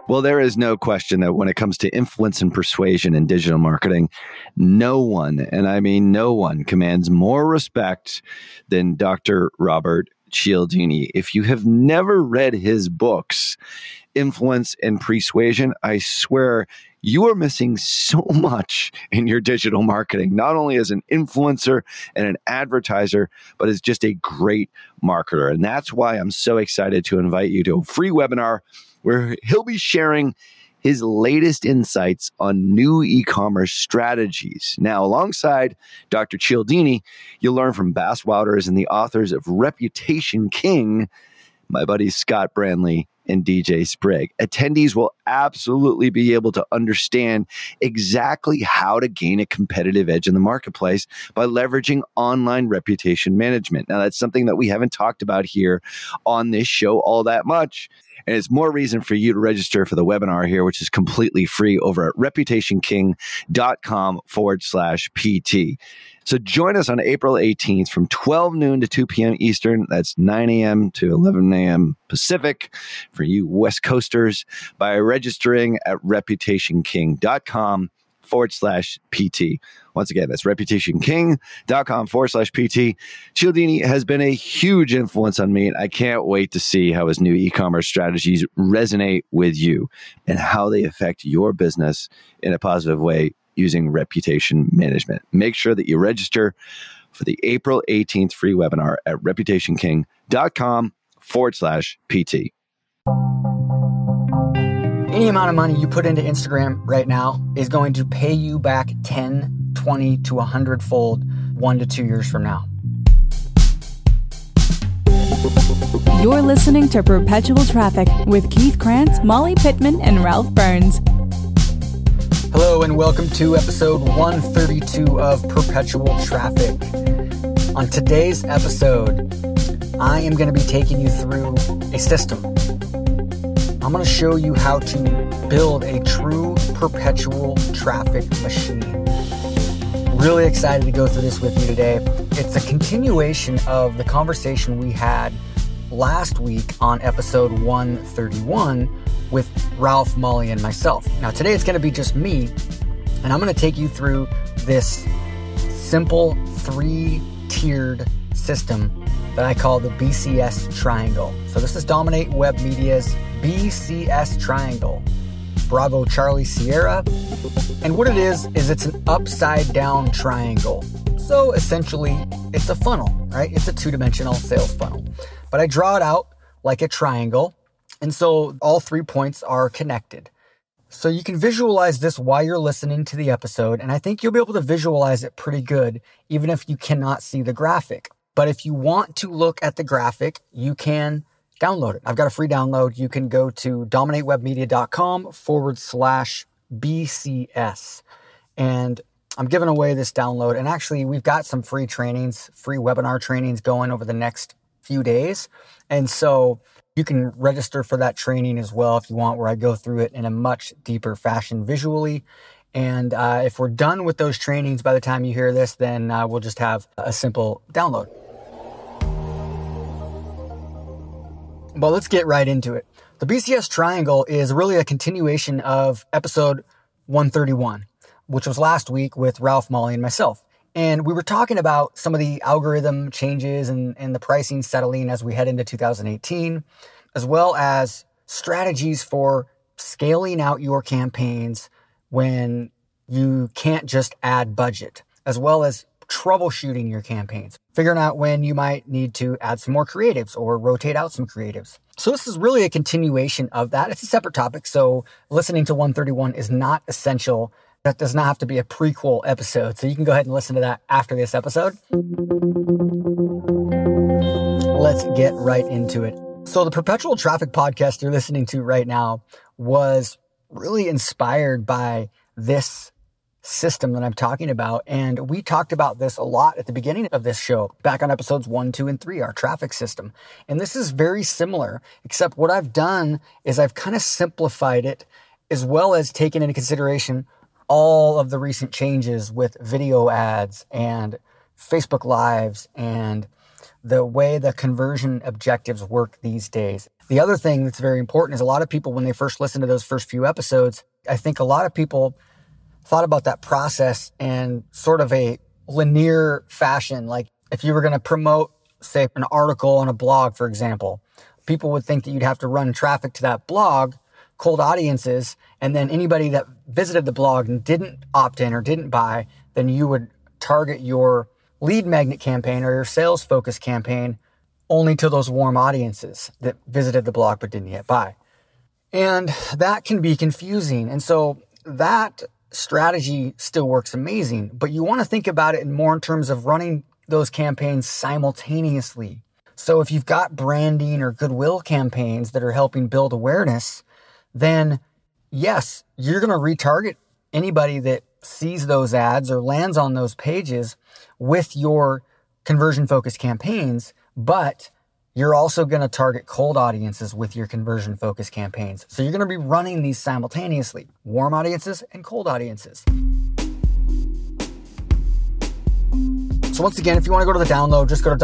Well, there is no question that when it comes to influence and persuasion in digital marketing, no one, and I mean no one, commands more respect than Dr. Robert Cialdini. If you have never read his books, Influence and Persuasion, I swear you are missing so much in your digital marketing, not only as an influencer and an advertiser, but as just a great marketer. And that's why I'm so excited to invite you to a free webinar where he'll be sharing his latest insights on new e-commerce strategies. Now, alongside Dr. Cialdini, you'll learn from Bass Wouters and the authors of Reputation King, my buddies Scott Branley and DJ Sprigg. Attendees will absolutely be able to understand exactly how to gain a competitive edge in the marketplace by leveraging online reputation management. Now, that's something that we haven't talked about here on this show all that much. And it's more reason for you to register for the webinar here, which is completely free over at reputationking.com/PT. So join us on April 18th from 12 noon to 2 p.m. Eastern. That's 9 a.m. to 11 a.m. Pacific for you West Coasters by registering at reputationking.com/PT. Once again, that's reputationking.com/PT. Cialdini has been a huge influence on me, and I can't wait to see how his new e-commerce strategies resonate with you and how they affect your business in a positive way using reputation management. Make sure that you register for the April 18th free webinar at reputationking.com/PT. Any amount of money you put into Instagram right now is going to pay you back 10, 20 to 100-fold 1 to 2 years from now. You're listening to Perpetual Traffic with Keith Krantz, Molly Pittman, and Ralph Burns. Hello and welcome to episode 132 of Perpetual Traffic. On today's episode, I am going to be taking you through a system. I'm going to show you how to build a true perpetual traffic machine. Really excited to go through this with you today. It's a continuation of the conversation we had last week on episode 131 with Ralph, Molly, and myself. Now today it's going to be just me, and I'm going to take you through this simple 3-tiered system that I call the BCS triangle. So this is Dominate Web Media's BCS triangle. Bravo Charlie Sierra. And what it is it's an upside down triangle. So essentially it's a funnel, right? It's a 2-dimensional sales funnel. But I draw it out like a triangle. And so all 3 points are connected. So you can visualize this while you're listening to the episode. And I think you'll be able to visualize it pretty good, even if you cannot see the graphic. But if you want to look at the graphic, you can download it. I've got a free download. You can go to dominatewebmedia.com/BCS. And I'm giving away this download. And actually, we've got some free trainings, free webinar trainings going over the next few days. And so you can register for that training as well if you want, where I go through it in a much deeper fashion visually. And if we're done with those trainings by the time you hear this, then we'll just have a simple download. Well, let's get right into it. The BCS triangle is really a continuation of episode 131, which was last week with Ralph, Molly, and myself. And we were talking about some of the algorithm changes and the pricing settling as we head into 2018, as well as strategies for scaling out your campaigns when you can't just add budget, as well as troubleshooting your campaigns, figuring out when you might need to add some more creatives or rotate out some creatives. So this is really a continuation of that. It's a separate topic, so listening to 131 is not essential. That does not have to be a prequel episode, so you can go ahead and listen to that after this episode. Let's get right into it. So the Perpetual Traffic podcast you're listening to right now was really inspired by this system that I'm talking about. And we talked about this a lot at the beginning of this show, back on episodes 1, 2, and 3, our traffic system. And this is very similar, except what I've done is I've kind of simplified it, as well as taken into consideration all of the recent changes with video ads and Facebook Lives and the way the conversion objectives work these days. The other thing that's very important is a lot of people, when they first listen to those first few episodes, I think a lot of people thought about that process in sort of a linear fashion. Like if you were going to promote, say, an article on a blog, for example, people would think that you'd have to run traffic to that blog, cold audiences, and then anybody that visited the blog and didn't opt in or didn't buy, then you would target your lead magnet campaign or your sales focus campaign only to those warm audiences that visited the blog but didn't yet buy. And that can be confusing. And so that strategy still works amazing, but you want to think about it more in terms of running those campaigns simultaneously. So if you've got branding or goodwill campaigns that are helping build awareness, then yes, you're going to retarget anybody that sees those ads or lands on those pages with your conversion focused campaigns, but you're also going to target cold audiences with your conversion focused campaigns. So you're going to be running these simultaneously, warm audiences and cold audiences. So once again, if you want to go to the download, just go to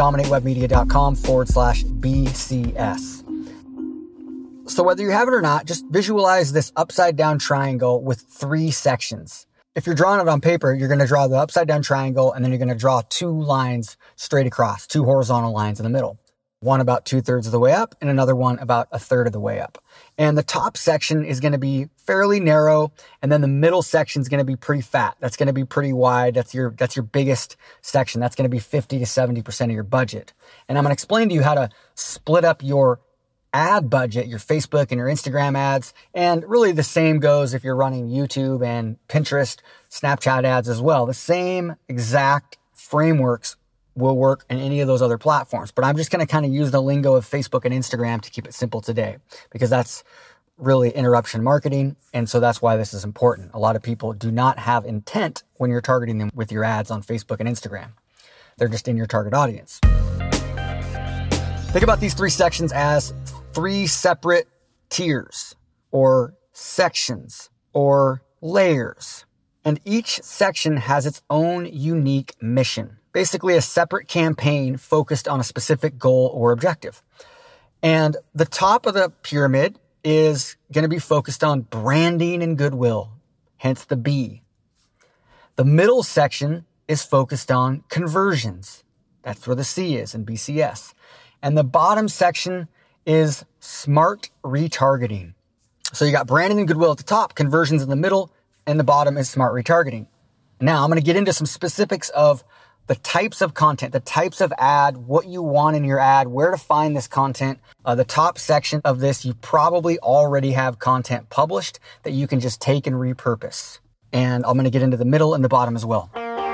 dominatewebmedia.com/BCS. So whether you have it or not, just visualize this upside down triangle with 3 sections. If you're drawing it on paper, you're going to draw the upside down triangle, and then you're going to draw 2 lines straight across, 2 horizontal lines in the middle. One about 2/3 of the way up and another one about 1/3 of the way up. And the top section is going to be fairly narrow, and then the middle section is going to be pretty fat. That's going to be pretty wide. That's your biggest section. That's going to be 50 to 70% of your budget. And I'm going to explain to you how to split up your ad budget, your Facebook and your Instagram ads. And really the same goes if you're running YouTube and Pinterest, Snapchat ads as well. The same exact frameworks will work in any of those other platforms. But I'm just going to kind of use the lingo of Facebook and Instagram to keep it simple today, because that's really interruption marketing. And so that's why this is important. A lot of people do not have intent when you're targeting them with your ads on Facebook and Instagram. They're just in your target audience. Think about these 3 sections as 3 separate tiers or sections or layers. And each section has its own unique mission. Basically a separate campaign focused on a specific goal or objective. And the top of the pyramid is going to be focused on branding and goodwill, hence the B. The middle section is focused on conversions. That's where the C is in BCS. And the bottom section is smart retargeting. So you got branding and goodwill at the top, conversions in the middle, and the bottom is smart retargeting. Now I'm going to get into some specifics of the types of content, the types of ad, what you want in your ad, where to find this content. The top section of this, you probably already have content published that you can just take and repurpose. And I'm going to get into the middle and the bottom as well.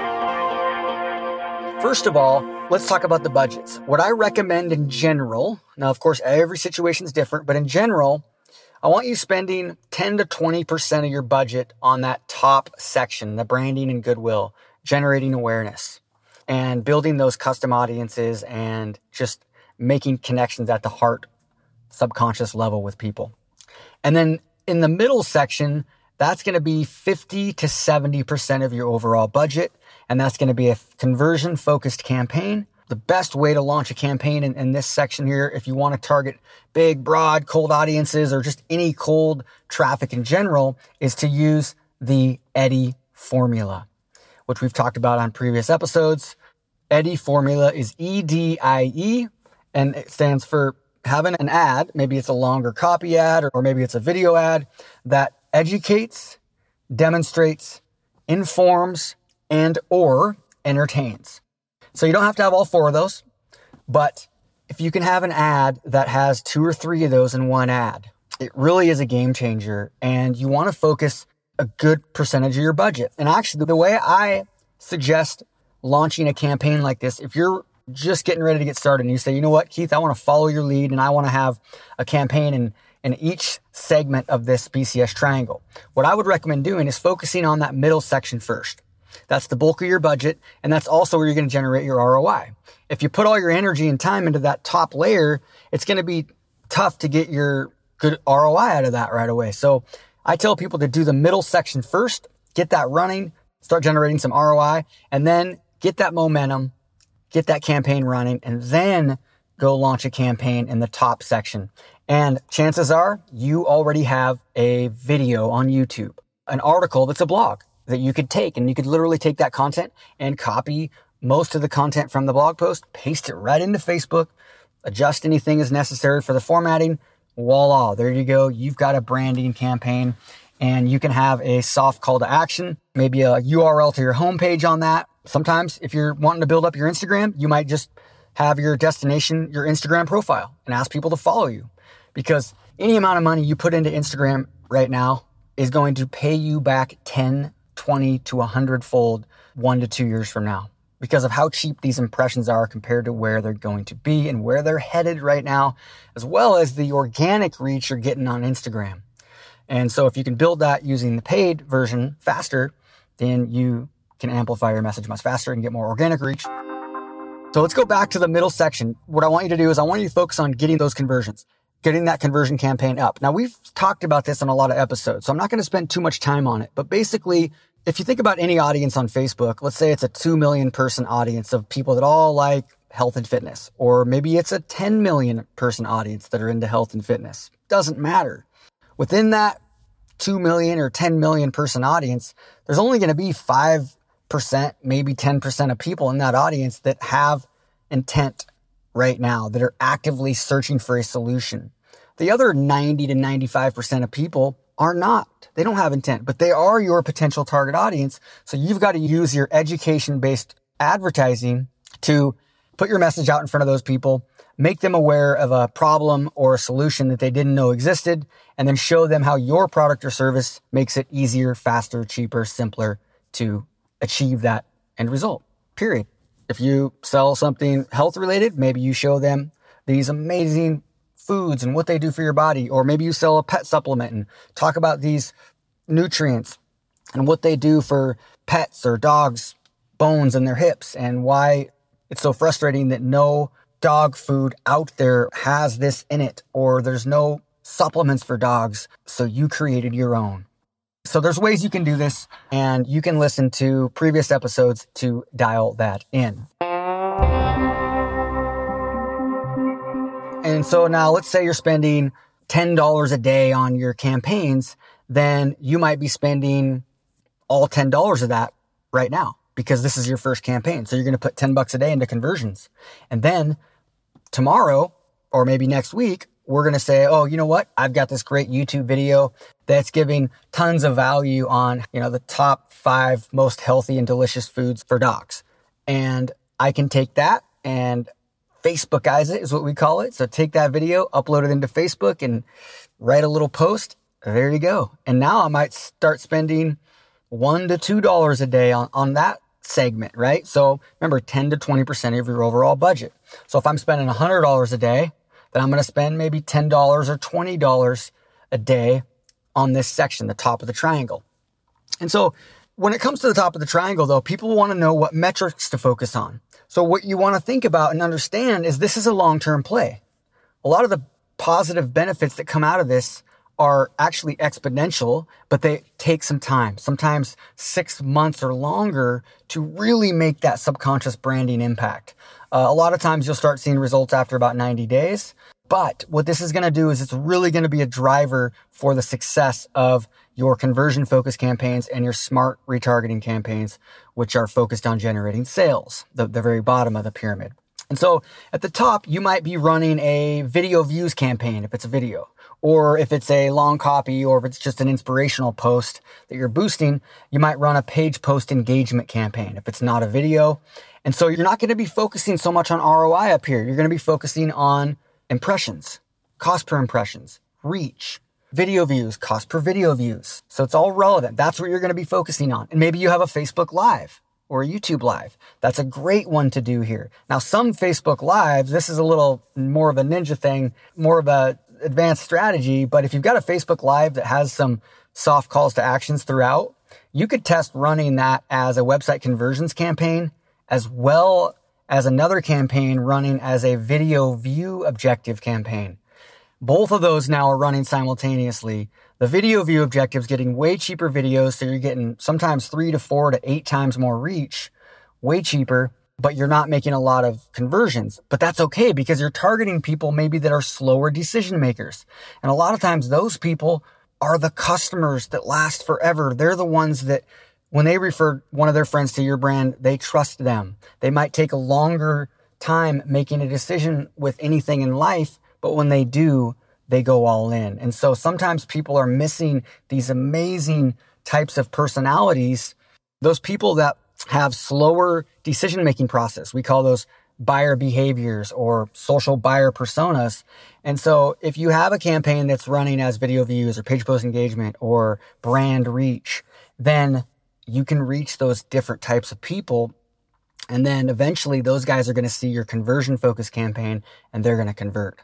First of all, let's talk about the budgets. What I recommend in general, now of course every situation is different, but in general, I want you spending 10 to 20% of your budget on that top section, the branding and goodwill, generating awareness, and building those custom audiences and just making connections at the heart, subconscious level with people. And then in the middle section, that's going to be 50 to 70% of your overall budget. And that's going to be a conversion focused campaign. The best way to launch a campaign in this section here, if you want to target big, broad, cold audiences or just any cold traffic in general, is to use the Eddy formula, which we've talked about on previous episodes. Eddy formula is EDIE, and it stands for having an ad, maybe it's a longer copy ad or maybe it's a video ad that educates, demonstrates, informs, and or entertains. So you don't have to have all 4 of those, but if you can have an ad that has 2 or 3 of those in one ad, it really is a game changer, and you want to focus a good percentage of your budget. And actually, the way I suggest launching a campaign like this, if you're just getting ready to get started and you say, you know what, Keith, I want to follow your lead and I want to have a campaign in each segment of this BCS triangle, what I would recommend doing is focusing on that middle section first. That's the bulk of your budget, and that's also where you're going to generate your ROI. If you put all your energy and time into that top layer, it's going to be tough to get your good ROI out of that right away. So I tell people to do the middle section first, get that running, start generating some ROI, and then get that momentum, get that campaign running, and then go launch a campaign in the top section. And chances are you already have a video on YouTube, an article that's a blog that you could take, and you could literally take that content and copy most of the content from the blog post, paste it right into Facebook, adjust anything as necessary for the formatting. Voila, there you go. You've got a branding campaign, and you can have a soft call to action, maybe a URL to your homepage on that. Sometimes if you're wanting to build up your Instagram, you might just have your destination, your Instagram profile, and ask people to follow you, because any amount of money you put into Instagram right now is going to pay you back 10, 20 to 100-fold 1 to 2 years from now, because of how cheap these impressions are compared to where they're going to be and where they're headed right now, as well as the organic reach you're getting on Instagram. And so if you can build that using the paid version faster, then you can amplify your message much faster and get more organic reach. So let's go back to the middle section. What I want you to do is I want you to focus on getting those conversions, getting that conversion campaign up. Now, we've talked about this on a lot of episodes, so I'm not going to spend too much time on it. But basically, if you think about any audience on Facebook, let's say it's a 2 million person audience of people that all like health and fitness, or maybe it's a 10 million person audience that are into health and fitness. Doesn't matter. Within that 2 million or 10 million person audience, there's only going to be 5%, maybe 10% of people in that audience that have intent right now, that are actively searching for a solution. The other 90 to 95% of people are not. They don't have intent, but they are your potential target audience. So you've got to use your education-based advertising to put your message out in front of those people, make them aware of a problem or a solution that they didn't know existed, and then show them how your product or service makes it easier, faster, cheaper, simpler to achieve that end result, period. If you sell something health related, maybe you show them these amazing foods and what they do for your body, or maybe you sell a pet supplement and talk about these nutrients and what they do for pets or dogs' bones and their hips, and why it's so frustrating that no dog food out there has this in it, or there's no supplements for dogs, so you created your own. So there's ways you can do this, and you can listen to previous episodes to dial that in. And so now let's say you're spending $10 a day on your campaigns, then you might be spending all $10 of that right now, because this is your first campaign. So you're going to put $10 a day into conversions. And then tomorrow, or maybe next week, we're going to say, oh, you know what? I've got this great YouTube video that's giving tons of value on, the top 5 most healthy and delicious foods for dogs. And I can take that and Facebookize it, is what we call it. So take that video, upload it into Facebook, and write a little post. There you go. And now I might start spending $1 to $2 a day on that segment, right? So remember, 10 to 20% of your overall budget. So if I'm spending $100 a day, then I'm going to spend maybe $10 or $20 a day on this section, the top of the triangle. And so when it comes to the top of the triangle, though, people want to know what metrics to focus on. So what you want to think about and understand is this is a long-term play. A lot of the positive benefits that come out of this are actually exponential, but they take some time, sometimes 6 months or longer, to really make that subconscious branding impact. A lot of times you'll start seeing results after about 90 days. But what this is going to do is it's really going to be a driver for the success of your conversion focused campaigns and your smart retargeting campaigns, which are focused on generating sales, the very bottom of the pyramid. And so at the top, you might be running a video views campaign if it's a video, or if it's a long copy, or if it's just an inspirational post that you're boosting, you might run a page post engagement campaign if it's not a video. And so you're not going to be focusing so much on ROI up here. You're going to be focusing on impressions, cost per impressions, reach, video views, cost per video views. So it's all relevant. That's what you're going to be focusing on. And maybe you have a Facebook Live or a YouTube Live. That's a great one to do here. Now, some Facebook Lives, this is a little more of a ninja thing, more of a advanced strategy. But if you've got a Facebook Live that has some soft calls to actions throughout, you could test running that as a website conversions campaign, as well as another campaign running as a video view objective campaign. Both of those now are running simultaneously. The video view objective is getting way cheaper videos, so you're getting sometimes 3 to 4 to 8 times more reach, way cheaper. but you're not making a lot of conversions. But that's okay because you're targeting people maybe that are slower decision makers. And a lot of times those people are the customers that last forever. They're the ones that when they refer one of their friends to your brand, they trust them. They might take a longer time making a decision with anything in life, but when they do, they go all in. And so sometimes people are missing these amazing types of personalities, those people that have slower decision-making process. We call those buyer behaviors or social buyer personas. And so if you have a campaign that's running as video views or page post engagement or brand reach, then you can reach those different types of people. And then eventually those guys are going to see your conversion focused campaign and they're going to convert.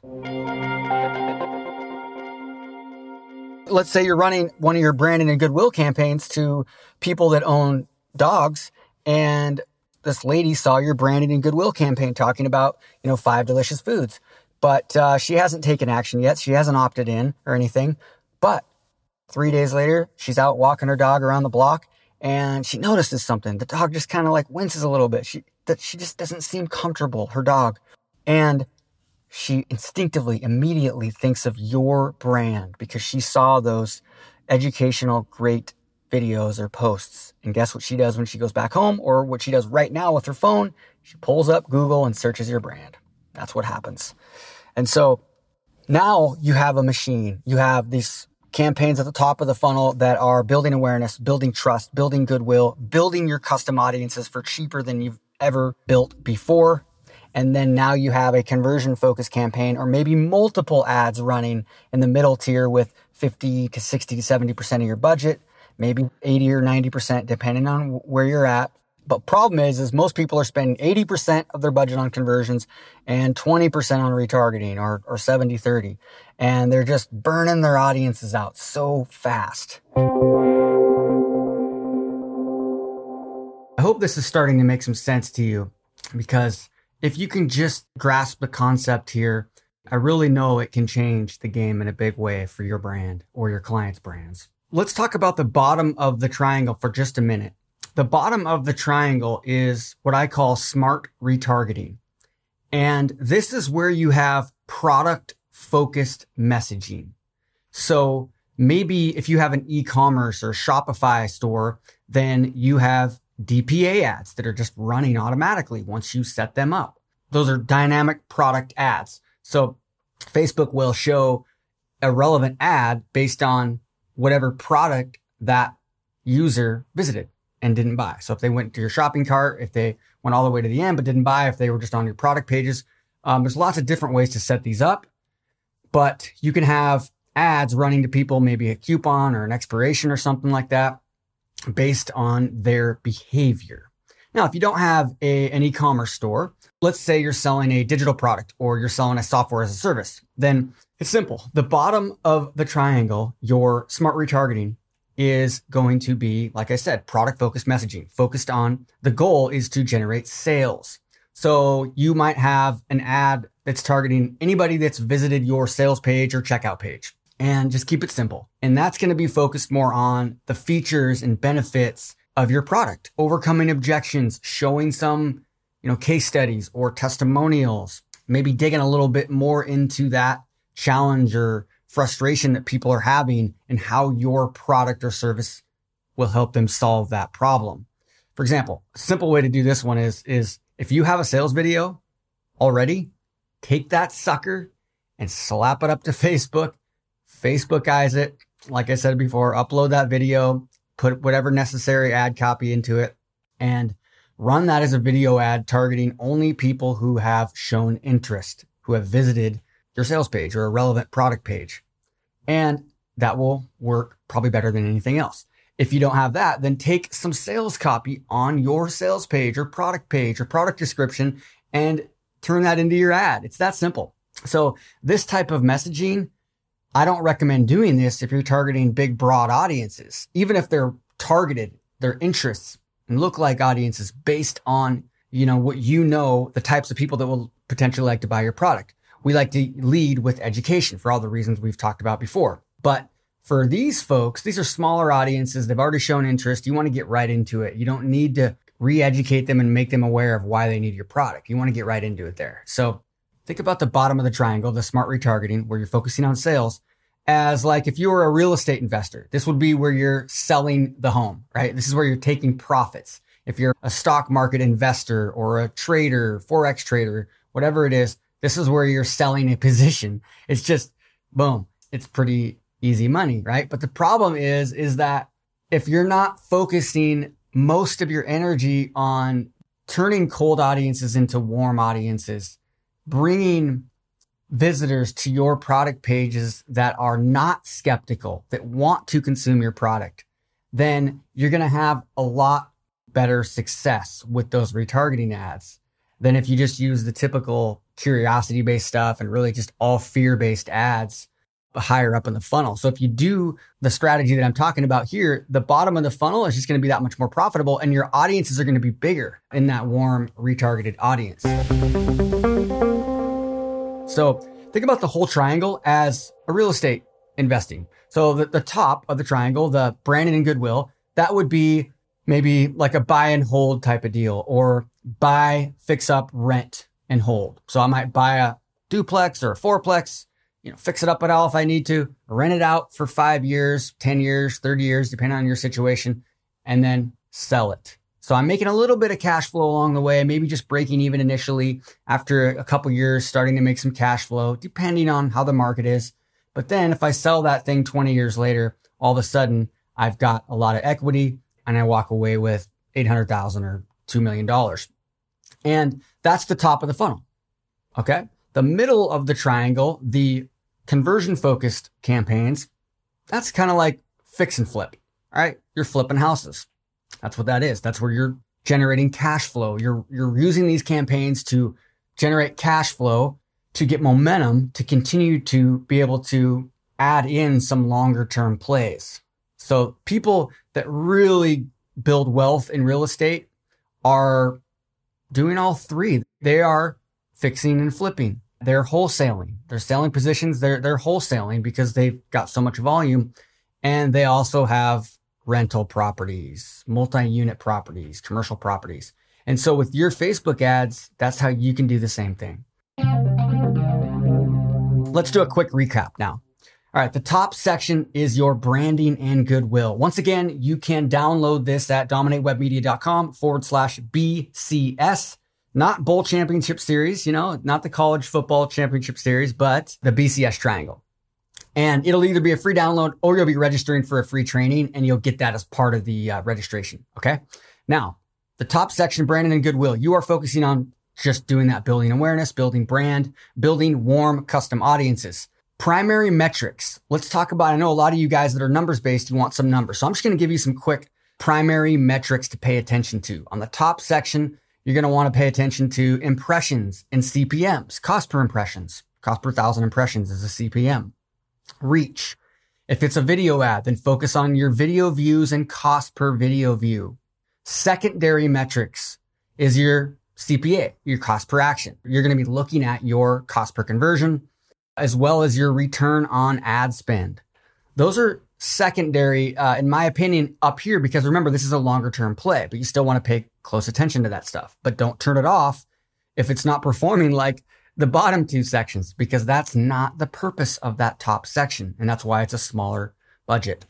Let's say you're running one of your branding and goodwill campaigns to people that own dogs, and this lady saw your branding and goodwill campaign talking about, 5 delicious foods, but she hasn't taken action yet. She hasn't opted in or anything, but 3 days later, she's out walking her dog around the block and she notices something. The dog just kind of like winces a little bit. She just doesn't seem comfortable, her dog. And she instinctively, immediately thinks of your brand because she saw those educational, great videos or posts. And guess what she does when she goes back home, or what she does right now with her phone? She pulls up Google and searches your brand. That's what happens. And so now you have a machine. You have these campaigns at the top of the funnel that are building awareness, building trust, building goodwill, building your custom audiences for cheaper than you've ever built before. And then now you have a conversion focused campaign, or maybe multiple ads running in the middle tier with 50 to 60 to 70% of your budget, maybe 80 or 90% depending on where you're at. But problem is most people are spending 80% of their budget on conversions and 20% on retargeting or 70-30. And they're just burning their audiences out so fast. I hope this is starting to make some sense to you, because if you can just grasp the concept here, I really know it can change the game in a big way for your brand or your clients' brands. Let's talk about the bottom of the triangle for just a minute. The bottom of the triangle is what I call smart retargeting. And this is where you have product-focused messaging. So maybe if you have an e-commerce or Shopify store, then you have DPA ads that are just running automatically once you set them up. Those are dynamic product ads. So Facebook will show a relevant ad based on whatever product that user visited and didn't buy. So if they went to your shopping cart, if they went all the way to the end but didn't buy, if they were just on your product pages, there's lots of different ways to set these up. But you can have ads running to people, maybe a coupon or an expiration or something like that, based on their behavior. Now, if you don't have an e-commerce store, let's say you're selling a digital product or you're selling a software as a service, then it's simple. The bottom of the triangle, your smart retargeting, is going to be, like I said, product-focused messaging. Focused on the goal is to generate sales. So you might have an ad that's targeting anybody that's visited your sales page or checkout page. And just keep it simple. And that's going to be focused more on the features and benefits of your product, overcoming objections, showing some, case studies or testimonials, maybe digging a little bit more into that challenge or frustration that people are having and how your product or service will help them solve that problem. For example, a simple way to do this one is if you have a sales video already, take that sucker and slap it up to Facebook. Facebookize it. Like I said before, upload that video, put whatever necessary ad copy into it, and run that as a video ad targeting only people who have shown interest, who have visited your sales page or a relevant product page. And that will work probably better than anything else. If you don't have that, then take some sales copy on your sales page or product description and turn that into your ad. It's that simple. So this type of messaging, I don't recommend doing this if you're targeting big, broad audiences, even if they're targeted, their interests and look like audiences based on, what the types of people that will potentially like to buy your product. We like to lead with education for all the reasons we've talked about before. But for these folks, these are smaller audiences. They've already shown interest. You want to get right into it. You don't need to re-educate them and make them aware of why they need your product. You want to get right into it there. So think about the bottom of the triangle, the smart retargeting, where you're focusing on sales, as like if you were a real estate investor, this would be where you're selling the home, right? This is where you're taking profits. If you're a stock market investor or a trader, Forex trader, whatever it is, this is where you're selling a position. It's just, boom, it's pretty easy money, right? But the problem is that if you're not focusing most of your energy on turning cold audiences into warm audiences, bringing visitors to your product pages that are not skeptical, that want to consume your product, then you're going to have a lot better success with those retargeting ads than if you just use the typical curiosity-based stuff and really just all fear-based ads higher up in the funnel. So if you do the strategy that I'm talking about here, the bottom of the funnel is just going to be that much more profitable, and your audiences are going to be bigger in that warm retargeted audience. So think about the whole triangle as a real estate investing. So the top of the triangle, the branding and goodwill, that would be maybe like a buy and hold type of deal, or buy, fix up, rent and hold. So I might buy a duplex or a fourplex, fix it up at all if I need to, rent it out for 5 years, 10 years, 30 years, depending on your situation, and then sell it. So I'm making a little bit of cash flow along the way, maybe just breaking even initially, after a couple years, starting to make some cash flow, depending on how the market is. But then if I sell that thing 20 years later, all of a sudden I've got a lot of equity and I walk away with $800,000 or $2 million. And that's the top of the funnel. Okay. The middle of the triangle, the conversion focused campaigns, that's kind of like fix and flip. All right. You're flipping houses. That's what that is. That's where you're generating cash flow. You're using these campaigns to generate cash flow, to get momentum, to continue to be able to add in some longer term plays. So people that really build wealth in real estate are doing all three. They are fixing and flipping. They're wholesaling. They're selling positions. They're wholesaling because they've got so much volume. And they also have rental properties, multi-unit properties, commercial properties. And so with your Facebook ads, that's how you can do the same thing. Let's do a quick recap now. All right, the top section is your branding and goodwill. Once again, you can download this at dominatewebmedia.com/BCS, not Bowl Championship Series, not the College Football Championship Series, but the BCS Triangle. And it'll either be a free download or you'll be registering for a free training, and you'll get that as part of the registration. Okay. Now, the top section, branding and goodwill, you are focusing on just doing that, building awareness, building brand, building warm custom audiences. Primary metrics. Let's talk about, I know a lot of you guys that are numbers based, you want some numbers. So I'm just going to give you some quick primary metrics to pay attention to. On the top section, you're going to want to pay attention to impressions and CPMs, cost per impressions. Cost per 1,000 impressions is a CPM. Reach. If it's a video ad, then focus on your video views and cost per video view. Secondary metrics is your CPA, your cost per action. You're going to be looking at your cost per conversion as well as your return on ad spend. Those are secondary, in my opinion, up here, because remember, this is a longer term play, but you still want to pay close attention to that stuff. But don't turn it off if it's not performing like the bottom two sections, because that's not the purpose of that top section. And that's why it's a smaller budget.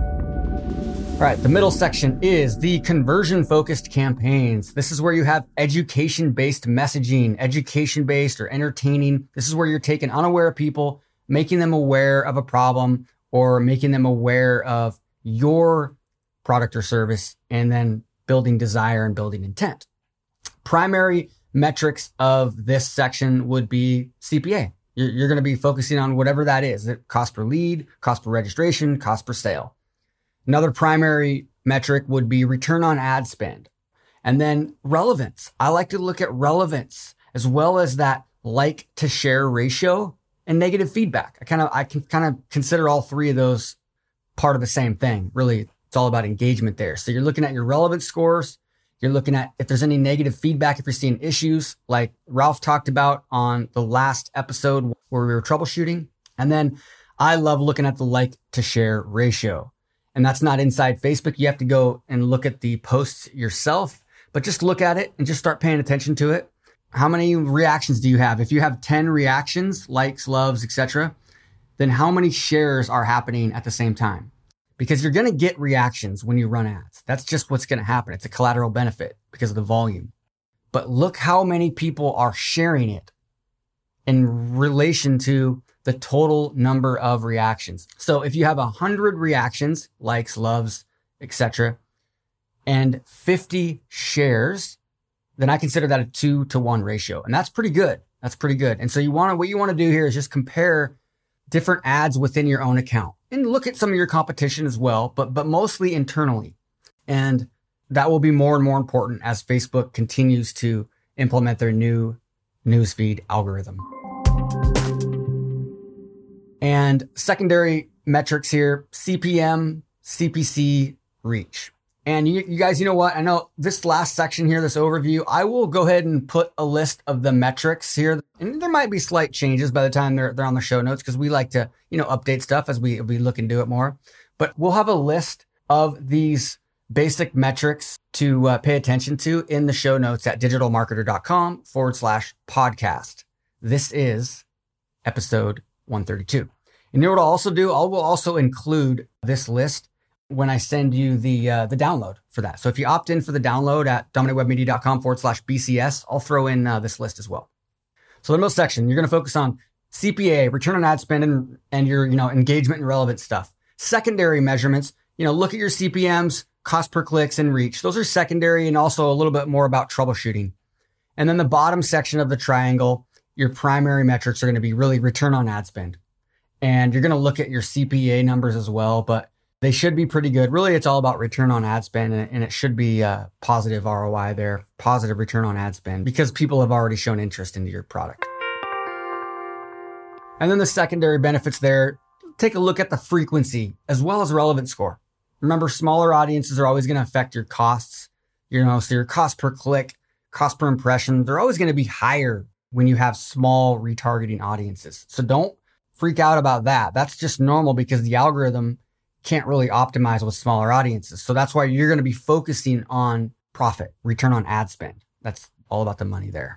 All right, the middle section is the conversion-focused campaigns. This is where you have education-based messaging, education-based or entertaining. This is where you're taking unaware people, making them aware of a problem or making them aware of your product or service, and then building desire and building intent. Primary metrics of this section would be CPA. You're going to be focusing on whatever that is, the cost per lead, cost per registration, cost per sale. Another primary metric would be return on ad spend. And then relevance. I like to look at relevance as well as that like to share ratio and negative feedback. I can kind of consider all three of those part of the same thing. Really, it's all about engagement there. So you're looking at your relevance scores. You're looking at if there's any negative feedback, if you're seeing issues like Ralph talked about on the last episode where we were troubleshooting. And then I love looking at the like to share ratio. And that's not inside Facebook. You have to go and look at the posts yourself. but just look at it and just start paying attention to it. How many reactions do you have? If you have 10 reactions, likes, loves, etc., then how many shares are happening at the same time? Because you're going to get reactions when you run ads. That's just what's going to happen. It's a collateral benefit because of the volume. But look how many people are sharing it in relation to the total number of reactions. So if you have 100 reactions, likes, loves, etc., and 50 shares, then I consider that a 2-to-1 ratio. And that's pretty good. That's pretty good. And so what you want to do here is just compare different ads within your own account and look at some of your competition as well, but mostly internally. And that will be more and more important as Facebook continues to implement their new newsfeed algorithm. And secondary metrics here, CPM, CPC, reach. And you guys, you know what? I know this last section here, this overview, I will go ahead and put a list of the metrics here. And there might be slight changes by the time they're on the show notes because we like to, update stuff as we look into it more. But we'll have a list of these basic metrics to pay attention to in the show notes at digitalmarketer.com/podcast. This is episode 132. And you know what I'll also do? I will also include this list when I send you the download for that. So if you opt in for the download at dominatewebmedia.com/BCS, I'll throw in this list as well. So the middle section, you're going to focus on CPA, return on ad spend, and your engagement and relevant stuff. Secondary measurements, look at your CPMs, cost per clicks, and reach. Those are secondary, and also a little bit more about troubleshooting. And then the bottom section of the triangle, your primary metrics are going to be really return on ad spend. And you're going to look at your CPA numbers as well, but they should be pretty good. Really, it's all about return on ad spend, and it should be a positive ROI there, positive return on ad spend, because people have already shown interest into your product. And then the secondary benefits there, take a look at the frequency as well as relevant score. Remember, smaller audiences are always going to affect your costs. So your cost per click, cost per impression, they're always going to be higher when you have small retargeting audiences. So don't freak out about that. That's just normal because the algorithm can't really optimize with smaller audiences. So that's why you're going to be focusing on profit, return on ad spend. That's all about the money there.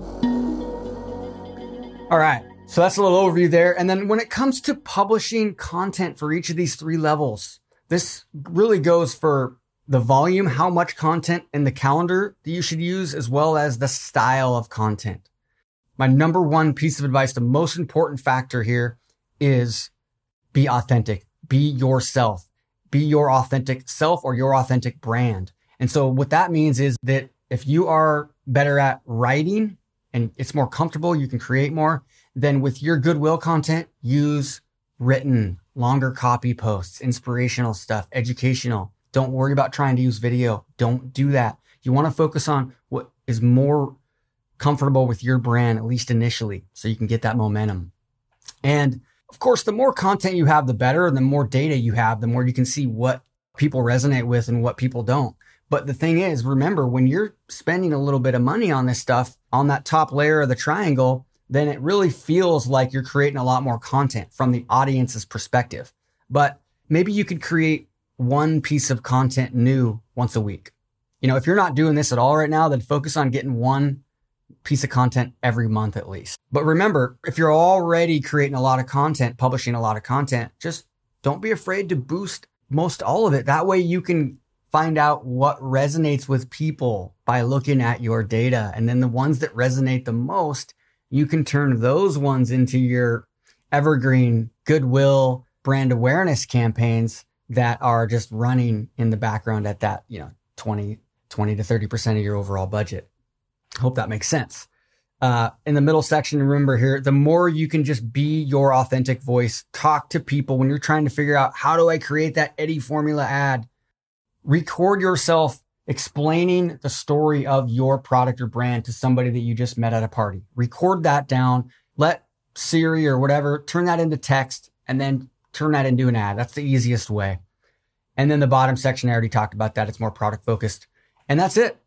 All right. So that's a little overview there. And then when it comes to publishing content for each of these three levels, this really goes for the volume, how much content in the calendar that you should use, as well as the style of content. My number one piece of advice, the most important factor here is be authentic. Be yourself. Be your authentic self or your authentic brand. And so what that means is that if you are better at writing and it's more comfortable, you can create more, then with your goodwill content, use written, longer copy posts, inspirational stuff, educational. Don't worry about trying to use video. Don't do that. You want to focus on what is more comfortable with your brand, at least initially, so you can get that momentum. And of course, the more content you have, the better. And the more data you have, the more you can see what people resonate with and what people don't. But the thing is, remember, when you're spending a little bit of money on this stuff on that top layer of the triangle, then it really feels like you're creating a lot more content from the audience's perspective. But maybe you could create one piece of content new once a week. If you're not doing this at all right now, then focus on getting one piece of content every month at least. But remember, if you're already creating a lot of content, publishing a lot of content, just don't be afraid to boost most all of it. That way you can find out what resonates with people by looking at your data. And then the ones that resonate the most, you can turn those ones into your evergreen goodwill brand awareness campaigns that are just running in the background at that, 20 to 30% of your overall budget. Hope that makes sense. In the middle section, remember here, the more you can just be your authentic voice, talk to people when you're trying to figure out, how do I create that Eddie formula ad? Record yourself explaining the story of your product or brand to somebody that you just met at a party. Record that down. Let Siri or whatever turn that into text and then turn that into an ad. That's the easiest way. And then the bottom section, I already talked about that. It's more product focused. And that's it.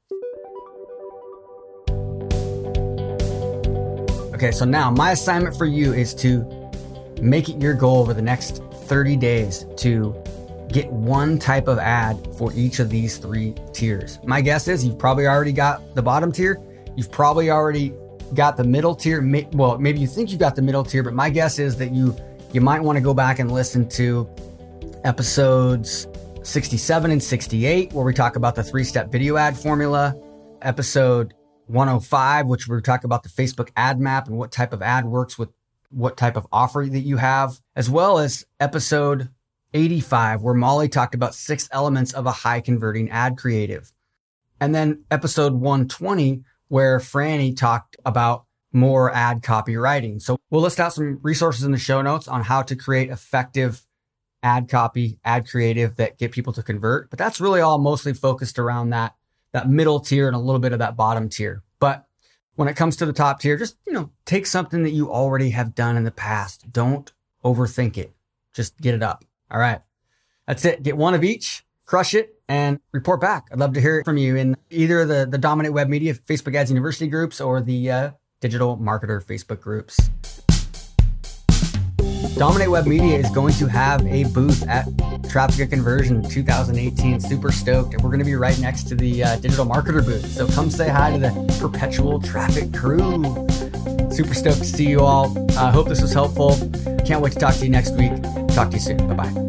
Okay, so now my assignment for you is to make it your goal over the next 30 days to get one type of ad for each of these 3 tiers. My guess is you've probably already got the bottom tier. You've probably already got the middle tier. Well, maybe you think you got the middle tier, but my guess is that you might want to go back and listen to episodes 67 and 68, where we talk about the 3-step video ad formula. Episode 105, which we talk about the Facebook ad map and what type of ad works with what type of offer that you have, as well as episode 85, where Molly talked about 6 elements of a high converting ad creative. And then episode 120, where Franny talked about more ad copywriting. So we'll list out some resources in the show notes on how to create effective ad copy, ad creative that get people to convert. But that's really all mostly focused around that middle tier and a little bit of that bottom tier. But when it comes to the top tier, just, take something that you already have done in the past. Don't overthink it. Just get it up. All right. That's it. Get one of each, crush it, and report back. I'd love to hear from you in either the Dominate Web Media Facebook Ads University groups or the Digital Marketer Facebook groups. Dominate Web Media is going to have a booth at Traffic and Conversion 2018. Super stoked. And we're going to be right next to the Digital Marketer booth. So come say hi to the Perpetual Traffic crew. Super stoked to see you all. Hope this was helpful. Can't wait to talk to you next week. Talk to you soon. Bye-bye.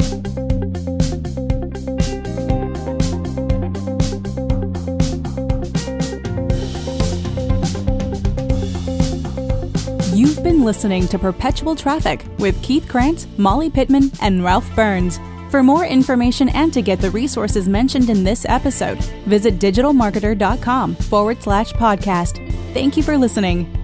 You've been listening to Perpetual Traffic with Keith Krantz, Molly Pittman, and Ralph Burns. For more information and to get the resources mentioned in this episode, visit digitalmarketer.com/podcast. Thank you for listening.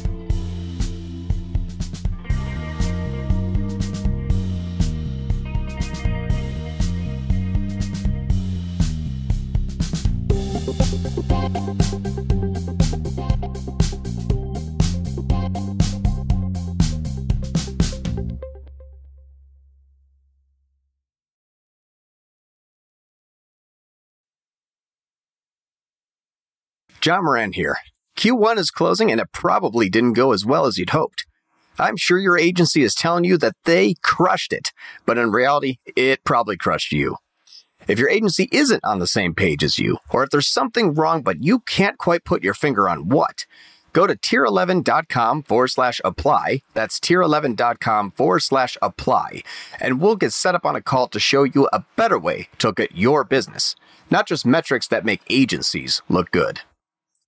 John Moran here. Q1 is closing and it probably didn't go as well as you'd hoped. I'm sure your agency is telling you that they crushed it, but in reality, it probably crushed you. If your agency isn't on the same page as you, or if there's something wrong but you can't quite put your finger on what, go to tier11.com/apply. That's tier11.com/apply. And we'll get set up on a call to show you a better way to look at your business, not just metrics that make agencies look good.